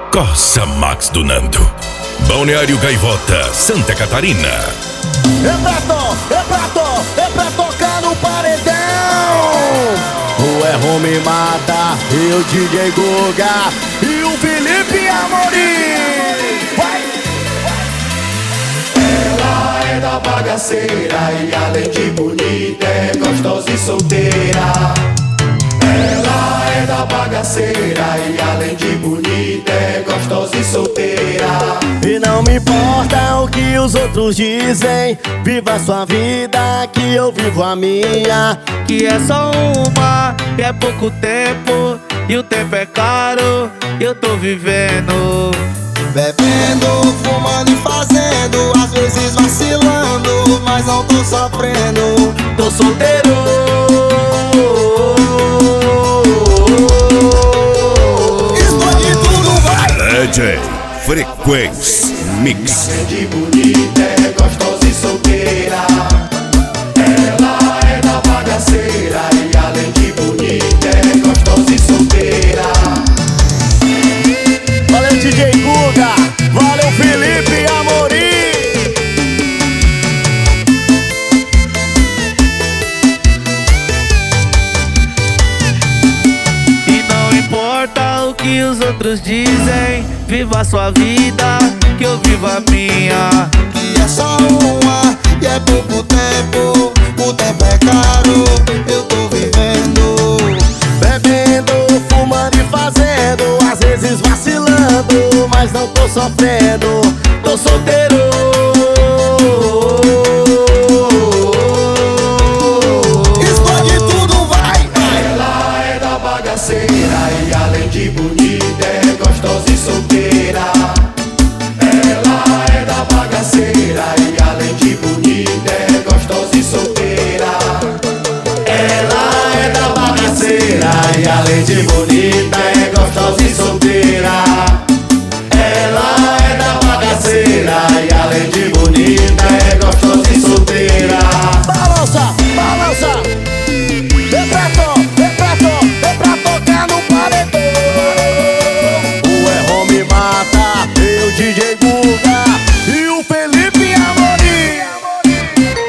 Coça Max do Nando. Balneário Gaivota, Santa Catarina. É pra tocar no paredão. O Erro me mata, e o DJ Guga e o Felipe Amorim. Vai! Ela é da bagaceira e além de bonita é gostosa e solteira. Ela é da bagaceira e além de bonita é gostosa e solteira. E não me importa o que os outros dizem, viva a sua vida que eu vivo a minha. Que é só uma, que é pouco tempo, e o tempo é caro, eu tô vivendo. Bebendo, fumando e fazendo, às vezes vacilando, mas não tô sofrendo. Tô solteiro. Explode tudo, vai! DJ Frequência Mix. Além de bonita é gostosa e solteira. Ela é da bagaceira e além de bonita é gostosa e solteira. Valeu DJ Guga, valeu Felipe Amorim. E não importa o que os outros dizem, viva a sua vida, que eu vivo a minha. Que é só uma, e é pouco tempo, o tempo é caro, eu tô vivendo. Bebendo, fumando e fazendo, às vezes vacilando, mas não tô sofrendo. Tô solteiro. Explode tudo, vai! Ela é da bagaceira e além de bonita é gostosa e solteira. Ela é da bagaceira e além de bonita é gostosa e solteira. Ela é da bagaceira e além de bonita é gostosa e solteira.